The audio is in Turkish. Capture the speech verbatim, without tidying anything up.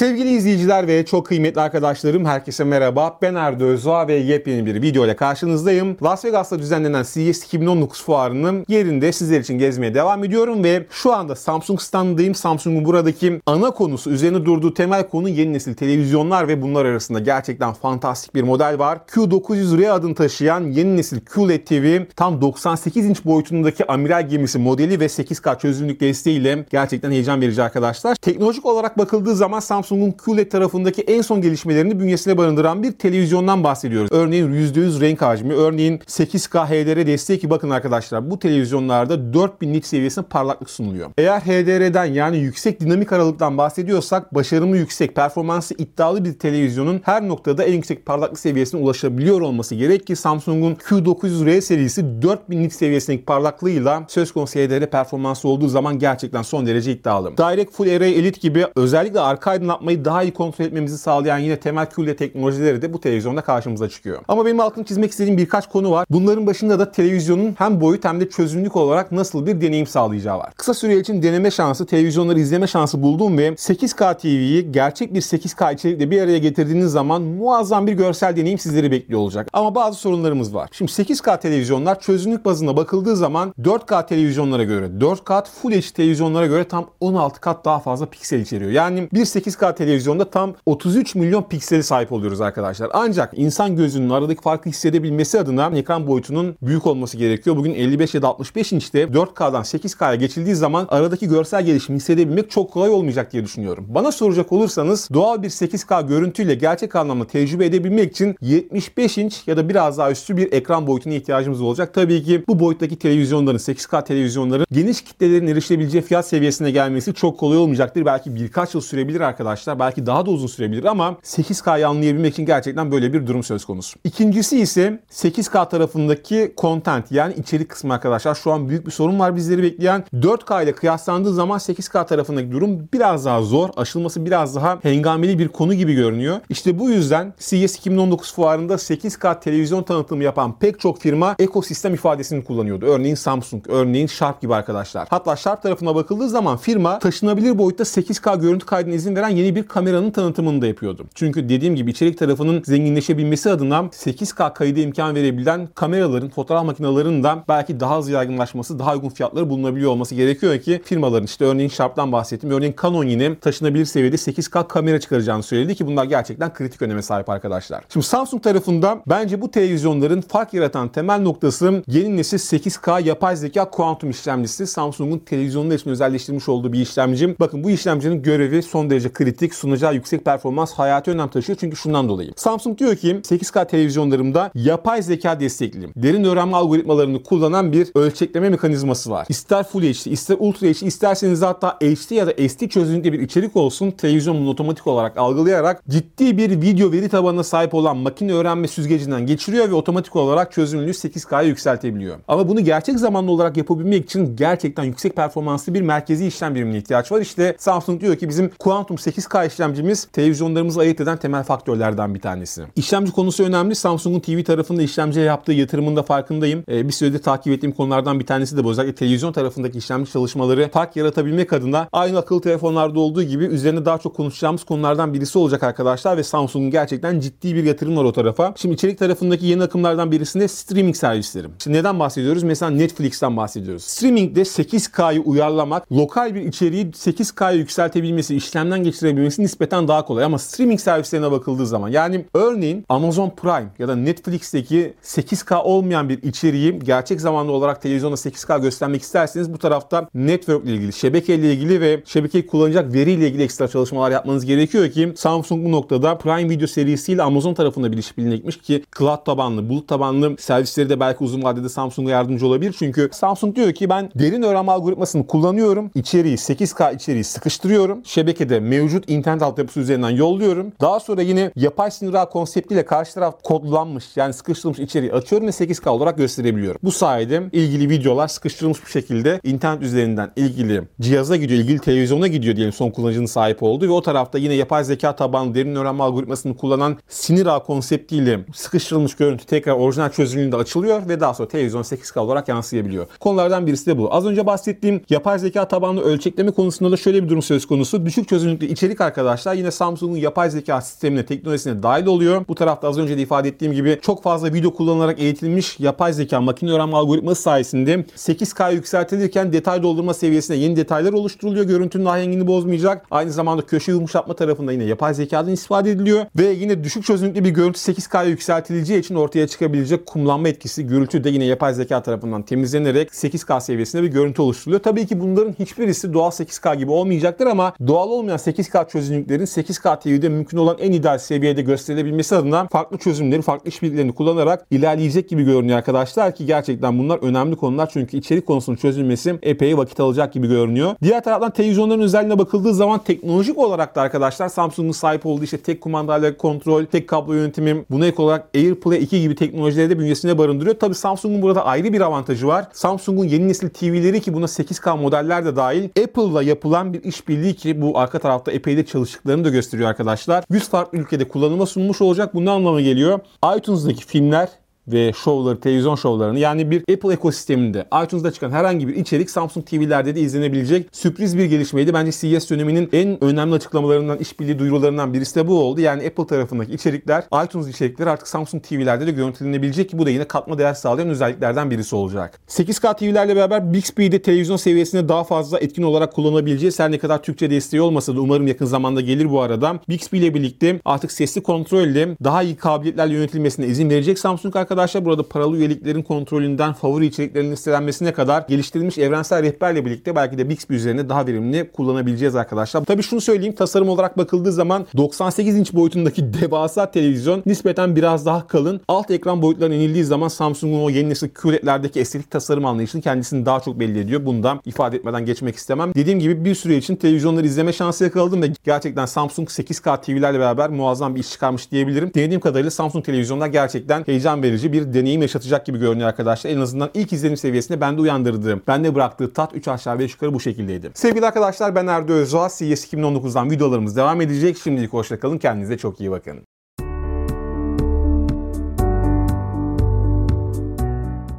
Sevgili izleyiciler ve çok kıymetli arkadaşlarım, herkese merhaba. Ben Erdo Özdoğa ve yepyeni bir video ile karşınızdayım. Las Vegas'ta düzenlenen C E S iki bin on dokuz fuarının yerinde sizler için gezmeye devam ediyorum ve şu anda Samsung standındayım. Samsung'un buradaki ana konusu, üzerine durduğu temel konu yeni nesil televizyonlar ve bunlar arasında gerçekten fantastik bir model var. Q dokuz yüz R adını taşıyan yeni nesil Q L E D T V, tam doksan sekiz inç boyutundaki amiral gemisi modeli ve sekiz K çözünürlük desteğiyle gerçekten heyecan verici arkadaşlar. Teknolojik olarak bakıldığı zaman Samsung'un Q L E D tarafındaki en son gelişmelerini bünyesine barındıran bir televizyondan bahsediyoruz. Örneğin yüzde yüz renk hacmi, örneğin sekiz K H D R desteği ki bakın arkadaşlar bu televizyonlarda dört bin nit seviyesinde parlaklık sunuluyor. Eğer H D R'den yani yüksek dinamik aralıktan bahsediyorsak başarımı yüksek, performansı iddialı bir televizyonun her noktada en yüksek parlaklık seviyesine ulaşabiliyor olması gerek ki Samsung'un Q dokuz yüz R serisi dört bin nit seviyesindeki parlaklığıyla söz konusu H D R performansı olduğu zaman gerçekten son derece iddialı. Direct Full Array Elite gibi özellikle arka aydınlatmayı daha iyi kontrol etmemizi sağlayan yine temel Q L E D teknolojileri de bu televizyonda karşımıza çıkıyor. Ama benim altını çizmek istediğim birkaç konu var. Bunların başında da televizyonun hem boyut hem de çözünürlük olarak nasıl bir deneyim sağlayacağı var. Kısa süre için deneme şansı, televizyonları izleme şansı buldum ve sekiz K T V'yi gerçek bir sekiz K içerikle bir araya getirdiğiniz zaman muazzam bir görsel deneyim sizleri bekliyor olacak. Ama bazı sorunlarımız var. Şimdi sekiz K televizyonlar çözünürlük bazında bakıldığı zaman dört K televizyonlara göre, dört K Full H D televizyonlara göre tam on altı kat daha fazla piksel içeriyor. Yani bir sekiz K televizyonda tam otuz üç milyon pikseli sahip oluyoruz arkadaşlar. Ancak insan gözünün aradaki farkı hissedebilmesi adına ekran boyutunun büyük olması gerekiyor. Bugün elli beş ya da altmış beş inçte dört K'dan sekiz K'ya geçildiği zaman aradaki görsel gelişimi hissedebilmek çok kolay olmayacak diye düşünüyorum. Bana soracak olursanız doğal bir sekiz K görüntüyle gerçek anlamda tecrübe edebilmek için yetmiş beş inç ya da biraz daha üstü bir ekran boyutuna ihtiyacımız olacak. Tabii ki bu boyuttaki televizyonların, sekiz K televizyonların geniş kitlelerin erişilebileceği fiyat seviyesine gelmesi çok kolay olmayacaktır. Belki birkaç yıl sürebilir arkadaşlar. Belki daha da uzun sürebilir ama sekiz K'yı anlayabilmek için gerçekten böyle bir durum söz konusu. İkincisi ise sekiz K tarafındaki content yani içerik kısmı arkadaşlar. Şu an büyük bir sorun var bizleri bekleyen. dört K ile kıyaslandığı zaman sekiz K tarafındaki durum biraz daha zor. Aşılması biraz daha hengameli bir konu gibi görünüyor. İşte bu yüzden C E S iki bin on dokuz fuarında sekiz K televizyon tanıtımı yapan pek çok firma ekosistem ifadesini kullanıyordu. Örneğin Samsung, örneğin Sharp gibi arkadaşlar. Hatta Sharp tarafına bakıldığı zaman firma taşınabilir boyutta sekiz K görüntü kaydına izin veren yeni bir kameranın tanıtımını da yapıyordu. Çünkü dediğim gibi içerik tarafının zenginleşebilmesi adına sekiz K kaydı imkan verebilen kameraların, fotoğraf makinelerinin de belki daha hızlı yaygınlaşması, daha uygun fiyatları bulunabiliyor olması gerekiyor ki firmaların işte örneğin Sharp'tan bahsettim. Örneğin Canon yine taşınabilir seviyede sekiz K kamera çıkaracağını söyledi ki bunlar gerçekten kritik öneme sahip arkadaşlar. Şimdi Samsung tarafında bence bu televizyonların fark yaratan temel noktası yeni nesil sekiz K yapay zeka kuantum işlemcisi. Samsung'un televizyonlar için özelleştirmiş olduğu bir işlemci. Bakın bu işlemcinin görevi son derece kritik. Sunacağı yüksek performans hayati önem taşıyor. Çünkü şundan dolayı. Samsung diyor ki sekiz K televizyonlarımda yapay zeka destekli, derin öğrenme algoritmalarını kullanan bir ölçekleme mekanizması var. İster Full H D, ister Ultra H D, isterseniz hatta H D ya da S D çözünürlükte bir içerik olsun. Televizyon bunu otomatik olarak algılayarak ciddi bir video veri tabanına sahip olan makine öğrenme süzgecinden geçiriyor ve otomatik olarak çözünürlüğü sekiz K'ya yükseltebiliyor. Ama bunu gerçek zamanlı olarak yapabilmek için gerçekten yüksek performanslı bir merkezi işlem birimine ihtiyaç var. İşte Samsung diyor ki bizim Quantum sekiz K işlemcimiz televizyonlarımızı ayırt eden temel faktörlerden bir tanesi. İşlemci konusu önemli. Samsung'un T V tarafında işlemciye yaptığı yatırımın da farkındayım. Ee, bir süredir takip ettiğim konulardan bir tanesi de bu. Özellikle televizyon tarafındaki işlemci çalışmaları fark yaratabilmek adına aynı akıllı telefonlarda olduğu gibi üzerine daha çok konuşacağımız konulardan birisi olacak arkadaşlar ve Samsung'un gerçekten ciddi bir yatırım var o tarafa. Şimdi içerik tarafındaki yeni akımlardan birisinde streaming servisleri. Şimdi neden bahsediyoruz? Mesela Netflix'ten bahsediyoruz. Streaming'de sekiz K'yı uyarlamak, lokal bir içeriği sekiz K'ya yükseltebilmesi, işlemden geçirebilmesi nispeten daha kolay ama streaming servislerine bakıldığı zaman yani örneğin Amazon Prime ya da Netflix'teki sekiz K olmayan bir içeriği gerçek zamanlı olarak televizyonda sekiz K göstermek isterseniz bu tarafta network ile ilgili, şebeke ile ilgili ve şebekeyi kullanacak veri ile ilgili ekstra çalışmalar yapmanız gerekiyor ki Samsung bu noktada Prime Video serisiyle Amazon tarafında bir işbirliğine gitmiş ki cloud tabanlı, bulut tabanlı servisleri de belki uzun vadede Samsung'a yardımcı olabilir. Çünkü Samsung diyor ki ben derin öğrenme algoritmasını kullanıyorum. İçeriği sekiz K içeriği sıkıştırıyorum. Şebekede mevcut internet altyapısı üzerinden yolluyorum. Daha sonra yine yapay sinir ağ konseptiyle karşı taraf kodlanmış yani sıkıştırılmış içeriği açıyorum ve sekiz K olarak gösterebiliyorum. Bu sayede ilgili videolar sıkıştırılmış bir şekilde internet üzerinden ilgili cihaza gidiyor, ilgili televizyona gidiyor diyelim son kullanıcının sahip olduğu ve o tarafta yine yapay zeka tabanlı derin öğrenme algoritmasını kullanan sinir ağ konseptiyle sıkıştırılmış görüntü tekrar orijinal çözünürlüğünde açılıyor ve daha sonra televizyon sekiz K olarak yansıyabiliyor. Konulardan birisi de bu. Az önce bahsettiğim yapay zeka tabanlı ölçekleme konusunda da şöyle bir durum söz konusu. Düşük çözünürlüklü içerik arkadaşlar yine Samsung'un yapay zeka sistemine, teknolojisine dahil oluyor. Bu tarafta az önce de ifade ettiğim gibi çok fazla video kullanılarak eğitilmiş yapay zeka makine öğrenme algoritması sayesinde sekiz K yükseltilirken detay doldurma seviyesine yeni detaylar oluşturuluyor. Görüntünün ahengini bozmayacak. Aynı zamanda köşe yumuşatma tarafında yine yapay zekadan istifade ediliyor. Ve yine düşük çözünürlüklü bir görüntü sekiz K'ya yükseltileceği için ortaya çıkabilecek kumlanma etkisi, gürültü de yine yapay zeka tarafından temizlenerek sekiz K seviyesinde bir görüntü oluşturuluyor. Tabii ki bunların hiçbirisi doğal sekiz K gibi olmayacaktır ama doğal olmayan sekiz K çözünürlüklerin sekiz K T V'de mümkün olan en ideal seviyede gösterilebilmesi adına farklı çözümleri, farklı işbirliklerini kullanarak ilerleyecek gibi görünüyor arkadaşlar ki gerçekten bunlar önemli konular çünkü içerik konusunun çözülmesi epey vakit alacak gibi görünüyor. Diğer taraftan televizyonların özelliğine bakıldığı zaman teknolojik olarak da arkadaşlar Samsung'un sahip olduğu işte tek kumandayla kontrol, tek kablo yönetimi, buna ek olarak AirPlay iki gibi teknolojileri de bünyesinde barındırıyor. Tabii Samsung'un burada ayrı bir avantajı var. Samsung'un yeni nesil T V'leri ki buna sekiz K modeller de dahil Apple'la yapılan bir işbirliği ki bu arka tarafta epey de çalıştıklarını da gösteriyor arkadaşlar. yüz farklı ülkede kullanıma sunmuş olacak. Bu ne anlama geliyor? iTunes'daki filmler ve şovları, televizyon şovlarını yani bir Apple ekosisteminde iTunes'da çıkan herhangi bir içerik Samsung T V'lerde de izlenebilecek sürpriz bir gelişmeydi. Bence C E S döneminin en önemli açıklamalarından, işbirliği duyurularından birisi de bu oldu. Yani Apple tarafındaki içerikler, iTunes içerikleri artık Samsung T V'lerde de görüntülenebilecek ki bu da yine katma değer sağlayan özelliklerden birisi olacak. sekiz K T V'lerle beraber Bixby'de televizyon seviyesinde daha fazla etkin olarak kullanabileceğiz. Her ne kadar Türkçe desteği olmasa da umarım yakın zamanda gelir bu arada. Bixby ile birlikte artık sesli kontrolle daha iyi kabiliyetlerle yönetilmesine izin verecek Samsung arkadaşlar. Burada paralı üyeliklerin kontrolünden favori içeriklerin listelenmesine kadar geliştirilmiş evrensel rehberle birlikte belki de Bixby üzerinde daha verimli kullanabileceğiz arkadaşlar. Tabii şunu söyleyeyim, tasarım olarak bakıldığı zaman doksan sekiz inç boyutundaki devasa televizyon nispeten biraz daha kalın. Alt ekran boyutlarına inildiği zaman Samsung'un o yeni nesil Q L E D'lerdeki estetik tasarım anlayışını kendisini daha çok belli ediyor. Bundan ifade etmeden geçmek istemem. Dediğim gibi bir süre için televizyonları izleme şansı yakaladım ve gerçekten Samsung sekiz K T V'lerle beraber muazzam bir iş çıkarmış diyebilirim. Denediğim kadarıyla Samsung televizyonlar gerçekten heyecan verici bir deneyim yaşatacak gibi görünüyor arkadaşlar. En azından ilk izlenim seviyesinde bende uyandırdığı, bende bıraktığı tat üç aşağı beş yukarı bu şekildeydi. Sevgili arkadaşlar, ben Erdo Özdoğan. C E S iki bin on dokuzdan videolarımız devam edecek. Şimdilik hoşça kalın. Kendinize çok iyi bakın.